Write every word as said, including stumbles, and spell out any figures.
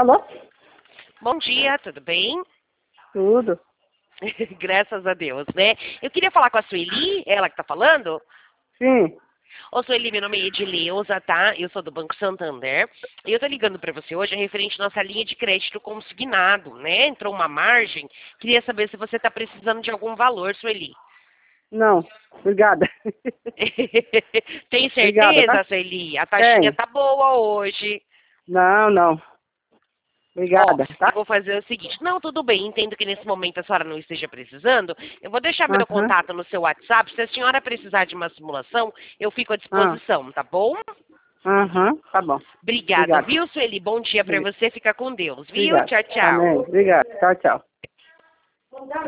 Alô? Bom dia, tudo bem? Tudo. Graças a Deus, né? Eu queria falar com a Sueli, ela que tá falando. Sim. Ô, Sueli, meu nome é Edileuza, tá? Eu sou do Banco Santander. E eu tô ligando pra você hoje referente à nossa linha de crédito consignado, né? Entrou uma margem. Queria saber se você tá precisando de algum valor, Sueli. Não. Obrigada. Tem Obrigada, certeza, tá? Sueli? A taxinha Tem. tá boa hoje. Não, não. Ó, Obrigada, eu tá? vou fazer o seguinte. Não, tudo bem, entendo que nesse momento a senhora não esteja precisando. Eu vou deixar meu Aham. contato no seu WhatsApp. Se a senhora precisar de uma simulação, eu fico à Ah. disposição, tá bom? Aham. Tá bom. Obrigada, Obrigada. viu, Sueli? Bom dia pra Obri- você. Fica com Deus, viu? Obrigada. Tchau, tchau. Amém. Obrigada. Tchau, tchau.